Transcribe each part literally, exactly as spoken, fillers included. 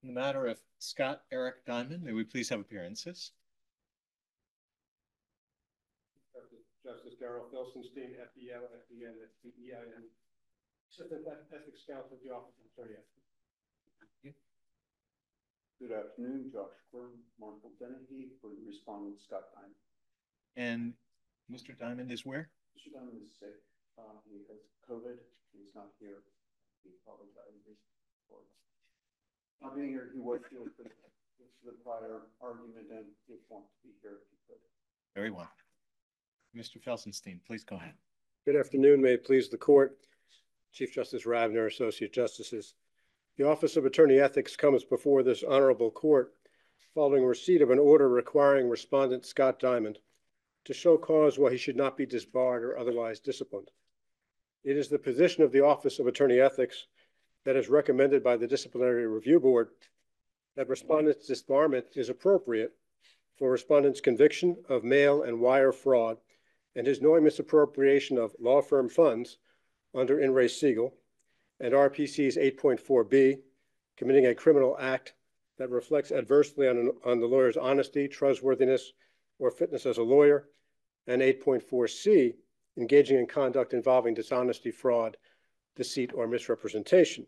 In the matter of Scott Eric Diamond, may we please have appearances? Justice Darrell Felsenstein, F D L, F D N, F D E I N, Assistant Ethics Counsel at the Office of Attorney. Good afternoon, Josh Quirm, Marshall Dennehy for the respondent, Scott Diamond. And Mister Diamond is where? Mister Diamond is sick. Uh, he has COVID. He's not here. He apologizes for not being here. He was here for the, for the prior argument and he wants to be here if he could. Very well. Mister Felsenstein, please go ahead. Good afternoon. May it please the court. Chief Justice Ravner, Associate Justices. The Office of Attorney Ethics comes before this honorable court following receipt of an order requiring respondent Scott Diamond to show cause why he should not be disbarred or otherwise disciplined. It is the position of the Office of Attorney Ethics that is recommended by the Disciplinary Review Board that respondent's disbarment is appropriate for respondent's conviction of mail and wire fraud and his knowing misappropriation of law firm funds under In Re Siegel, and R P C's eight point four B, committing a criminal act that reflects adversely on, on the lawyer's honesty, trustworthiness, or fitness as a lawyer, and eight point four C, engaging in conduct involving dishonesty, fraud, deceit, or misrepresentation.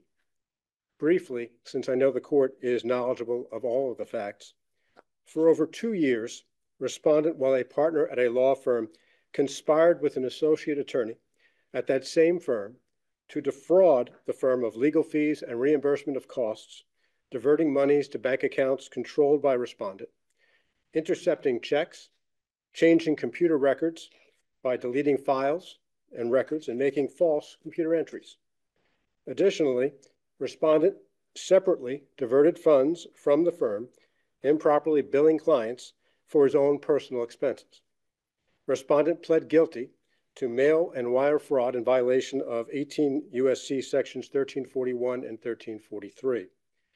Briefly, since I know the court is knowledgeable of all of the facts, for over two years, respondent, while a partner at a law firm, conspired with an associate attorney at that same firm to defraud the firm of legal fees and reimbursement of costs, diverting monies to bank accounts controlled by respondent, intercepting checks, changing computer records by deleting files and records, and making false computer entries. Additionally, respondent separately diverted funds from the firm, improperly billing clients for his own personal expenses. Respondent pled guilty to mail and wire fraud in violation of eighteen U S C sections thirteen forty-one and thirteen forty-three.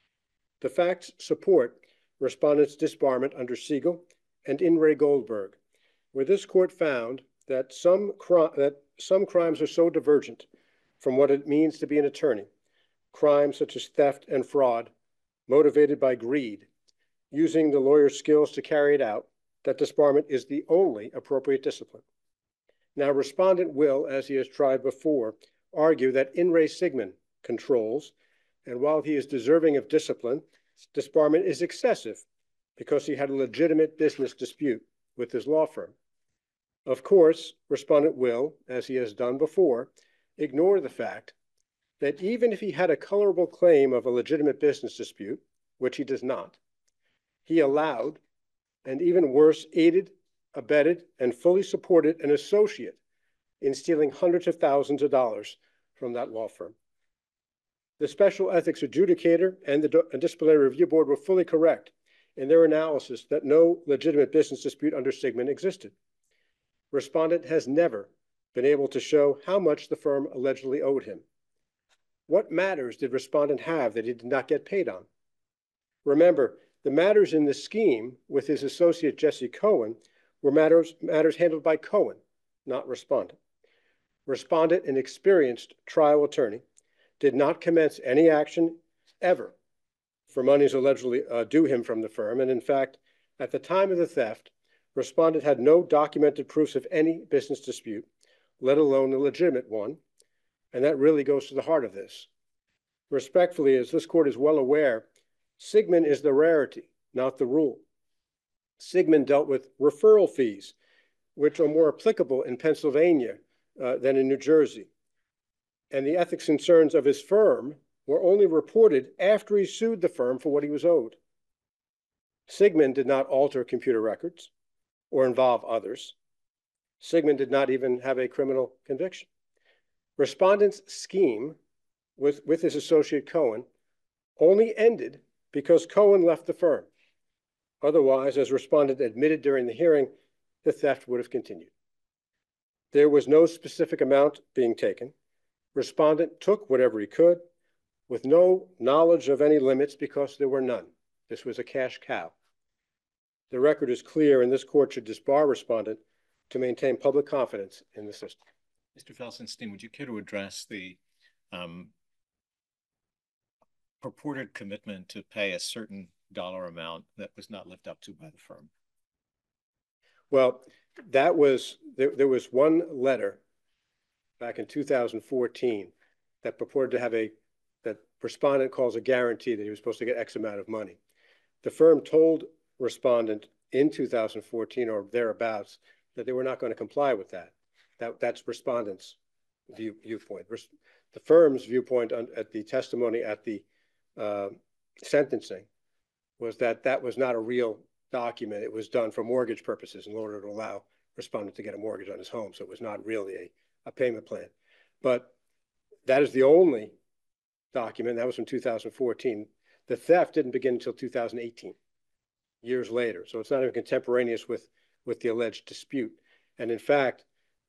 The facts support respondent's disbarment under Siegel and In Re Goldberg, where this court found that some, that some crimes are so divergent from what it means to be an attorney, crimes such as theft and fraud, motivated by greed, using the lawyer's skills to carry it out, that disbarment is the only appropriate discipline. Now, respondent will, as he has tried before, argue that In Re Sigmund controls, and while he is deserving of discipline, disbarment is excessive because he had a legitimate business dispute with his law firm. Of course, respondent will, as he has done before, ignore the fact that even if he had a colorable claim of a legitimate business dispute, which he does not, he allowed, and even worse, aided, abetted, and fully supported an associate in stealing hundreds of thousands of dollars from that law firm. The Special Ethics Adjudicator and the Disciplinary Review Board were fully correct in their analysis that no legitimate business dispute under Sigmund existed. Respondent has never been able to show how much the firm allegedly owed him. What matters did respondent have that he did not get paid on? Remember, the matters in the scheme with his associate Jesse Cohen were matters, matters handled by Cohen, not respondent. Respondent, an experienced trial attorney, did not commence any action ever for monies allegedly uh, due him from the firm, and in fact, at the time of the theft, respondent had no documented proofs of any business dispute, let alone a legitimate one, and that really goes to the heart of this. Respectfully, as this court is well aware, Sigmund is the rarity, not the rule. Sigmund dealt with referral fees, which are more applicable in Pennsylvania uh, than in New Jersey. And the ethics concerns of his firm were only reported after he sued the firm for what he was owed. Sigmund did not alter computer records or involve others. Sigmund did not even have a criminal conviction. Respondent's scheme with, with his associate Cohen only ended because Cohen left the firm. Otherwise, as respondent admitted during the hearing, the theft would have continued. There was no specific amount being taken. Respondent took whatever he could with no knowledge of any limits because there were none. This was a cash cow. The record is clear, and this court should disbar respondent to maintain public confidence in the system. Mister Felsenstein, would you care to address the um, purported commitment to pay a certain dollar amount that was not lived up to by the firm? Well, that was, there, there was one letter back in two thousand fourteen that purported to have a, that respondent calls a guarantee that he was supposed to get X amount of money. The firm told respondent in two thousand fourteen or thereabouts that they were not going to comply with that. That that's respondent's view, viewpoint. The firm's viewpoint on, at the testimony at the uh, sentencing was that that was not a real document. It was done for mortgage purposes in order to allow respondent to get a mortgage on his home. So it was not really a, a payment plan. But that is the only document. That was from two thousand fourteen. The theft didn't begin until two thousand eighteen, years later. So it's not even contemporaneous with, with the alleged dispute. And in fact,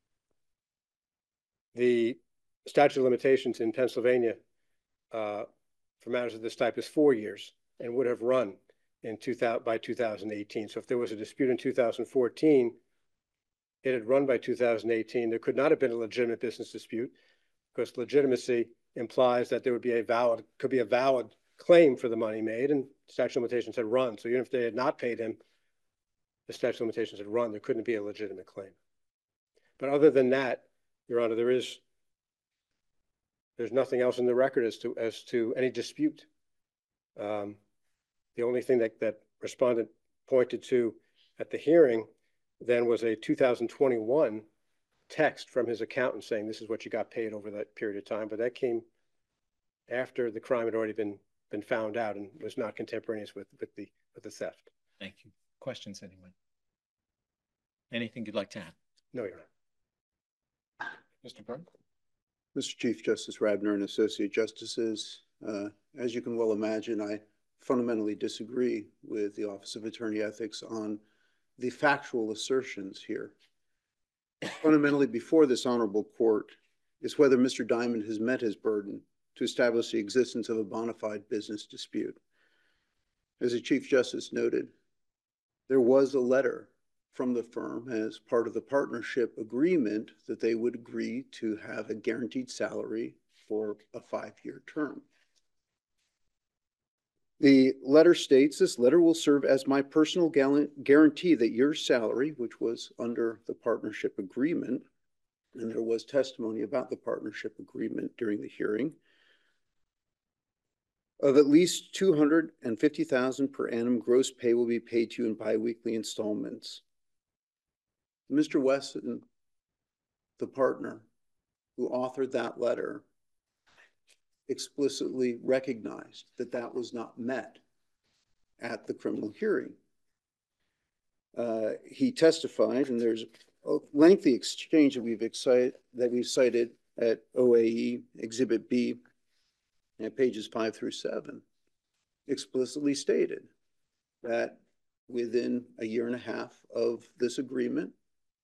the statute of limitations in Pennsylvania uh, for matters of this type is four years and would have run in two thousand, by two thousand eighteen. So if there was a dispute in two thousand fourteen, it had run by two thousand eighteen. There could not have been a legitimate business dispute because legitimacy implies that there would be a valid, could be a valid claim for the money made, and statute of limitations had run. So even if they had not paid him, the statute of limitations had run. There couldn't be a legitimate claim. But other than that, Your Honor, there is there's nothing else in the record as to as to any dispute. Um, the only thing that that respondent pointed to at the hearing then was a two thousand twenty-one text from his accountant saying this is what you got paid over that period of time, but that came after the crime had already been been found out and was not contemporaneous with with the with the theft. Thank you. Questions, anyone? Anything you'd like to add? No, Your Honor. Mister Byrne? Mister Chief Justice Rabner and Associate Justices, uh, as you can well imagine, I fundamentally disagree with the Office of Attorney Ethics on the factual assertions here. Fundamentally, before this honorable court is whether Mister Diamond has met his burden to establish the existence of a bona fide business dispute. As the Chief Justice noted, there was a letter from the firm as part of the partnership agreement that they would agree to have a guaranteed salary for a five-year term. The letter states, this letter will serve as my personal guarantee that your salary, which was under the partnership agreement, and there was testimony about the partnership agreement during the hearing, of at least two hundred fifty thousand dollars per annum gross pay will be paid to you in biweekly installments. Mister Wesson, the partner who authored that letter, explicitly recognized that that was not met at the criminal hearing. Uh, he testified, and there's a lengthy exchange that we've excited, that we've cited at O A E Exhibit B at pages five through seven, explicitly stated that within a year and a half of this agreement,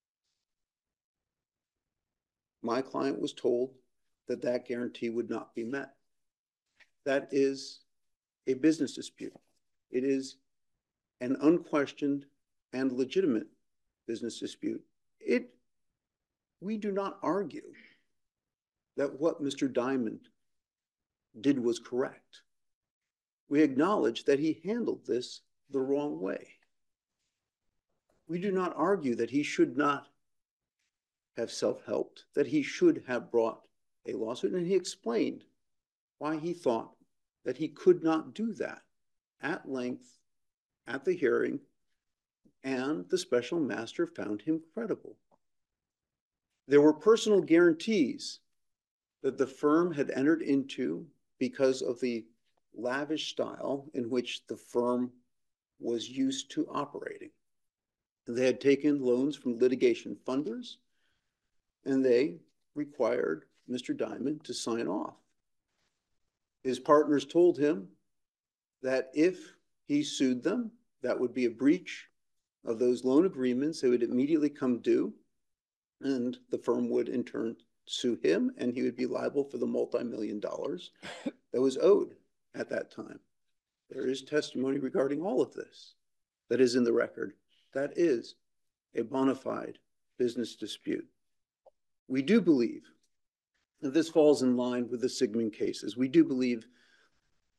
my client was told that that guarantee would not be met. That is a business dispute. It is an unquestioned and legitimate business dispute. It, we do not argue that what Mister Diamond did was correct. We acknowledge that he handled this the wrong way. We do not argue that he should not have self-helped, that he should have brought a lawsuit, and he explained why he thought that he could not do that at length at the hearing, and the special master found him credible. There were personal guarantees that the firm had entered into because of the lavish style in which the firm was used to operating. They had taken loans from litigation funders, and they required Mister Diamond to sign off. His partners told him that if he sued them, that would be a breach of those loan agreements. They would immediately come due, and the firm would in turn sue him, and he would be liable for the multi-million dollars that was owed at that time. There is testimony regarding all of this that is in the record. That is a bona fide business dispute. We do believe that this falls in line with the Sigmund cases. We do believe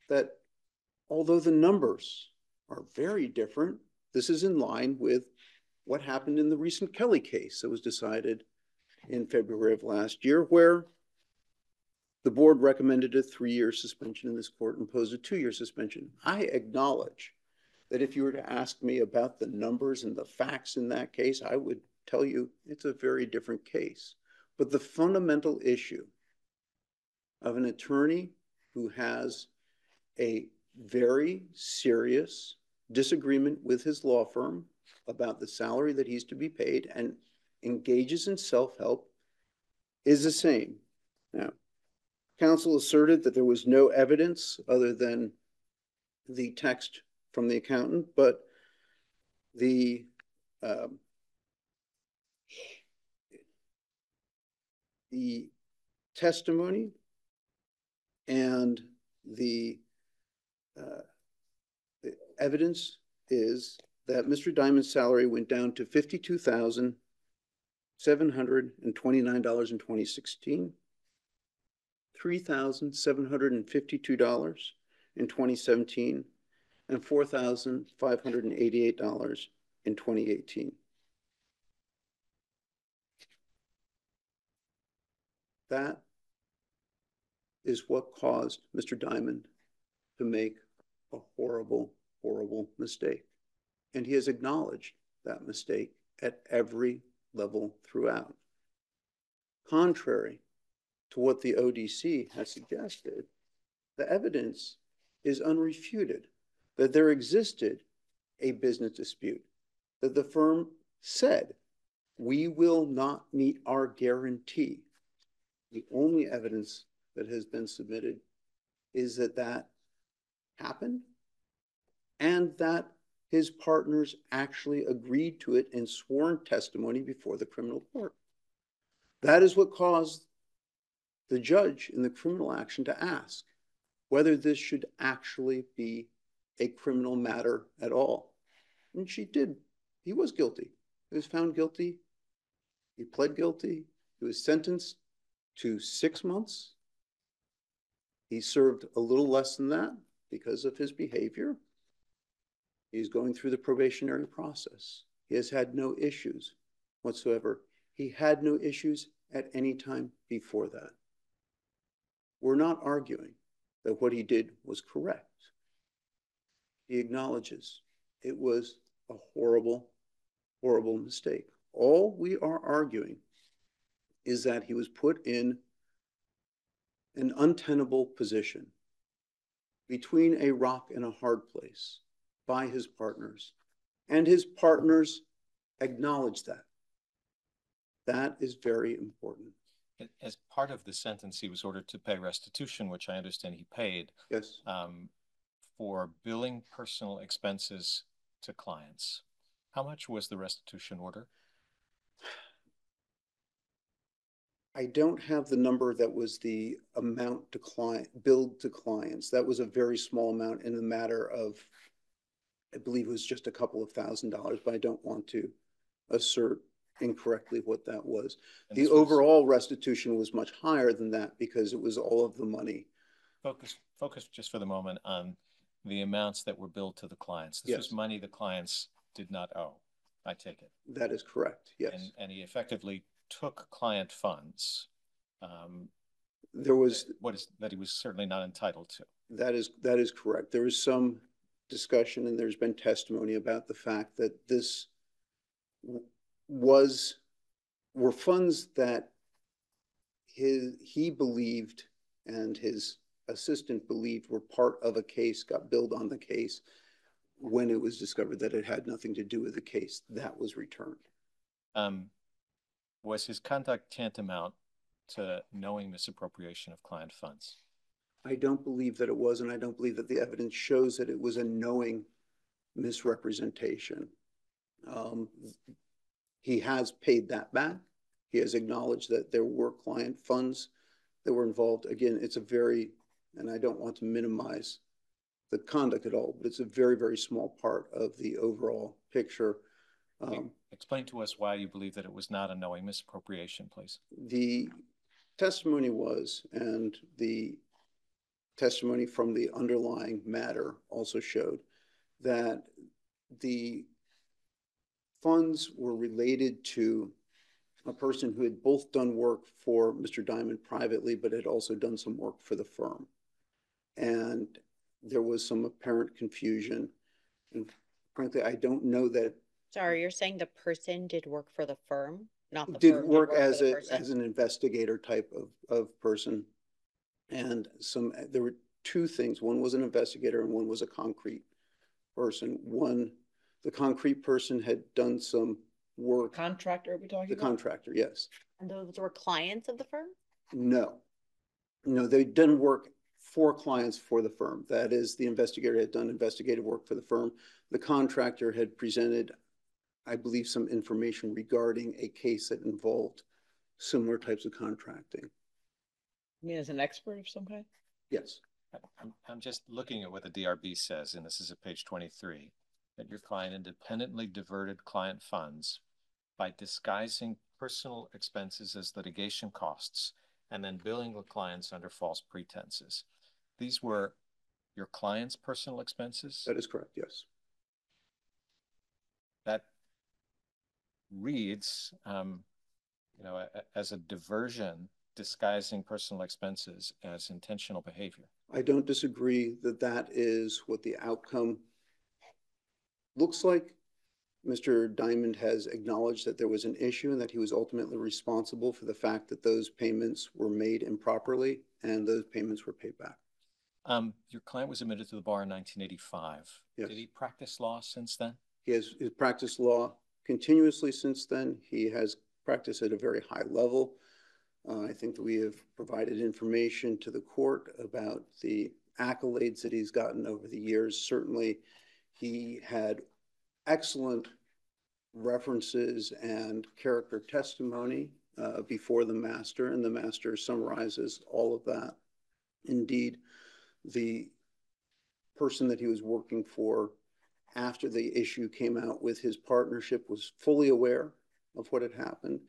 that although the numbers are very different, this is in line with what happened in the recent Kelly case that was decided in February of last year, where the board recommended a three-year suspension and this court imposed a two-year suspension. I acknowledge that if you were to ask me about the numbers and the facts in that case, I would tell you it's a very different case. But the fundamental issue of an attorney who has a very serious disagreement with his law firm about the salary that he's to be paid and engages in self-help is the same. Now, counsel asserted that there was no evidence other than the text from the accountant, but the um, the testimony and the, uh, the evidence is that Mister Diamond's salary went down to fifty-two thousand seven hundred twenty-nine dollars in twenty sixteen, three thousand seven hundred fifty-two dollars in twenty seventeen, and four thousand five hundred eighty-eight dollars in twenty eighteen. That is what caused Mister Diamond to make a horrible, horrible mistake. And he has acknowledged that mistake at every level throughout. Contrary to what the O D C has suggested, the evidence is unrefuted that there existed a business dispute, that the firm said, we will not meet our guarantee. The only evidence that has been submitted is that that happened and that his partners actually agreed to it in sworn testimony before the criminal court. That is what caused the judge in the criminal action to ask whether this should actually be a criminal matter at all. And she did. He was guilty. He was found guilty. He pled guilty. He was sentenced to six months. He served a little less than that because of his behavior. He's going through the probationary process. He has had no issues whatsoever. He had no issues at any time before that. We're not arguing that what he did was correct. He acknowledges it was a horrible, horrible mistake. All we are arguing is that he was put in an untenable position between a rock and a hard place by his partners, and his partners acknowledge that. That is very important. As part of the sentence, he was ordered to pay restitution, which I understand he paid. Yes. Um, for billing personal expenses to clients. How much was the restitution order? I don't have the number that was the amount to client, billed to clients. That was a very small amount in the matter of, I believe it was just a couple of thousand dollars, but I don't want to assert incorrectly what that was. And the overall was, restitution was much higher than that because it was all of the money. Focus, focus just for the moment on the amounts that were billed to the clients. This yes. was money the clients did not owe, I take it. That is correct, yes. And, and he effectively took client funds. Um, there was what is that he was certainly not entitled to. That is that is correct. There was some discussion and there's been testimony about the fact that this was were funds that his he believed and his assistant believed were part of a case, got billed on the case. When it was discovered that it had nothing to do with the case, that was returned. Um, was his conduct tantamount to knowing misappropriation of client funds? I don't believe that it was, and I don't believe that the evidence shows that it was a knowing misrepresentation. Um, he has paid that back. He has acknowledged that there were client funds that were involved. Again, it's a very, and I don't want to minimize the conduct at all, but it's a very, very small part of the overall picture. Um, Explain to us why you believe that it was not a knowing misappropriation, please. The testimony was, and the testimony from the underlying matter also showed that the funds were related to a person who had both done work for Mister Diamond privately, but had also done some work for the firm. And there was some apparent confusion. And frankly, I don't know that. Sorry, you're saying the person did work for the firm, not the Did firm work for as the a, person? as an investigator type of, of person. And some, there were two things. One was an investigator and one was a concrete person. One, the concrete person had done some work. Contractor are we talking The about? contractor, yes. And those were clients of the firm? No. No, they'd done work for clients for the firm. That is, the investigator had done investigative work for the firm. The contractor had presented, I believe, some information regarding a case that involved similar types of contracting. You mean as an expert of some kind? Yes. I'm, I'm just looking at what the D R B says, and this is at page twenty-three, that your client independently diverted client funds by disguising personal expenses as litigation costs and then billing the clients under false pretenses. These were your client's personal expenses? That is correct, yes. That reads, um, you know, a, as a diversion, disguising personal expenses as intentional behavior. I don't disagree that that is what the outcome looks like. Mister Diamond has acknowledged that there was an issue and that he was ultimately responsible for the fact that those payments were made improperly and those payments were paid back. Um, your client was admitted to the bar in nineteen eighty-five. Yes. Did he practice law since then? He has, has practiced law continuously since then. He has practiced at a very high level. Uh, I think that we have provided information to the court about the accolades that he's gotten over the years. Certainly, he had excellent references and character testimony uh, before the master, and the master summarizes all of that. Indeed, the person that he was working for after the issue came out with his partnership was fully aware of what had happened,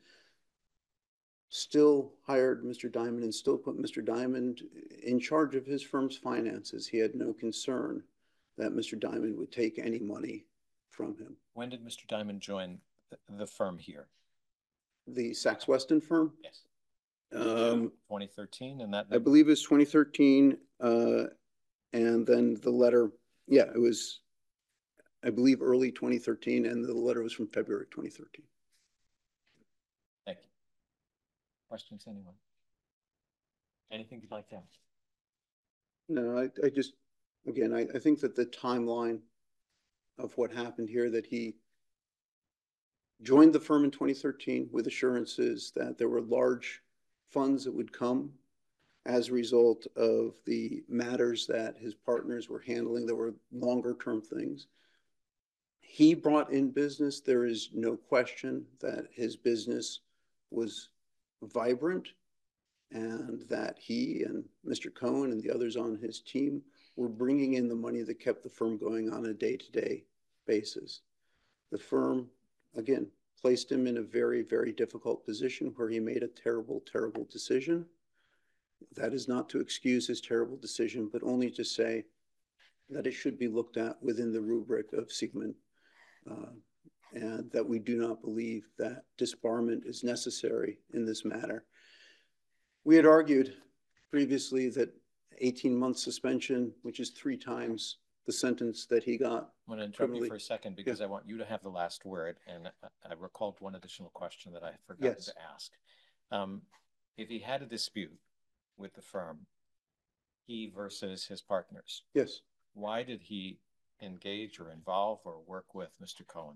still hired Mister Diamond and still put Mister Diamond in charge of his firm's finances. He had no concern that Mister Diamond would take any money from him. When did Mister Diamond join the, the firm here? The Sachs Weston firm? Yes. Um, twenty thirteen, and that I believe it's twenty thirteen, uh, and then the letter, yeah, it was, I believe, early twenty thirteen, and the letter was from February twenty thirteen. Thank you. Questions, anyone? Anything you'd like to ask? No, I, I just, again, I, I think that the timeline of what happened here, that he joined the firm in twenty thirteen with assurances that there were large funds that would come as a result of the matters that his partners were handling. There were longer term things. He brought in business. There is no question that his business was vibrant and that he and Mister Cohen and the others on his team were bringing in the money that kept the firm going on a day-to-day basis. The firm, again, placed him in a very, very difficult position where he made a terrible, terrible decision. That is not to excuse his terrible decision, but only to say that it should be looked at within the rubric of Siegmund, uh, and that we do not believe that disbarment is necessary in this matter. We had argued previously that eighteen month suspension, which is three times the sentence that he got. I'm going to interrupt you for a second because yeah. I want you to have the last word, and I recalled one additional question that I forgot yes. to ask. Um, if he had a dispute with the firm, he versus his partners, yes, why did he engage or involve or work with Mister Cohen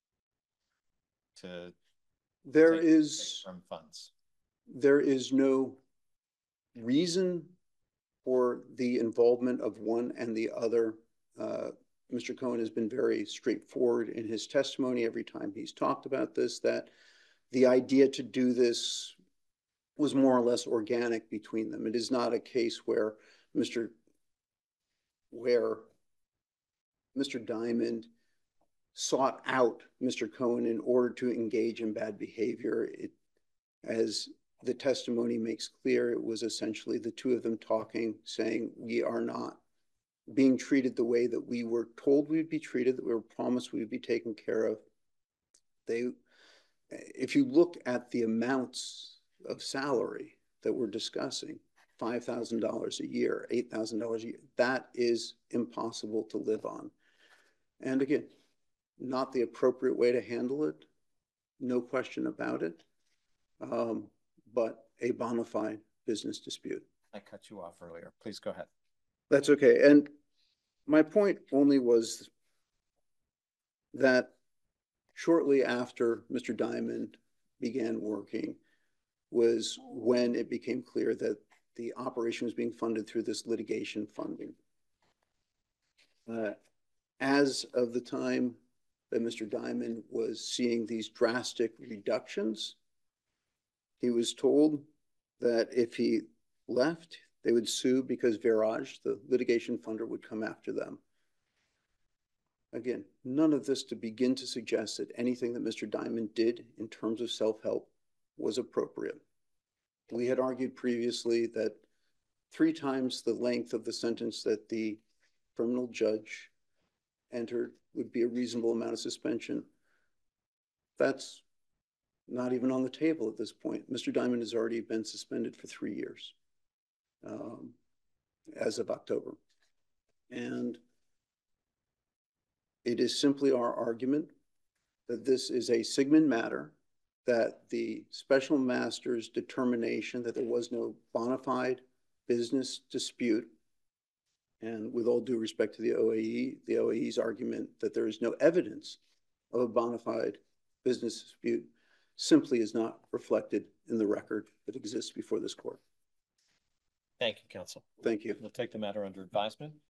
to there take, is take firm funds? There is no reason for the involvement of one and the other. Uh, Mister Cohen has been very straightforward in his testimony every time he's talked about this, that the idea to do this was more or less organic between them. It is not a case where Mister where Mister Diamond sought out Mister Cohen in order to engage in bad behavior. It, as the testimony makes clear it was essentially the two of them talking, saying we are not being treated the way that we were told we'd be treated, that we were promised we'd be taken care of. They, if you look at the amounts of salary that we're discussing, five thousand dollars a year, eight thousand dollars a year, that is impossible to live on. And again, not the appropriate way to handle it, no question about it, um, but a bona fide business dispute. I cut you off earlier. Please go ahead. That's okay. And my point only was that shortly after Mister Diamond began working was when it became clear that the operation was being funded through this litigation funding. Uh, as of the time that Mister Diamond was seeing these drastic reductions, he was told that if he left, they would sue because Virage, the litigation funder, would come after them. Again, none of this to begin to suggest that anything that Mister Diamond did in terms of self-help was appropriate. We had argued previously that three times the length of the sentence that the criminal judge entered would be a reasonable amount of suspension. That's not even on the table at this point. Mister Diamond has already been suspended for three years um, as of October. And it is simply our argument that this is a Sigmund matter, that the special master's determination that there was no bona fide business dispute, and with all due respect to the O A E, the O A E's argument that there is no evidence of a bona fide business dispute simply is not reflected in the record that exists before this court. Thank you, counsel. Thank you. We'll take the matter under advisement.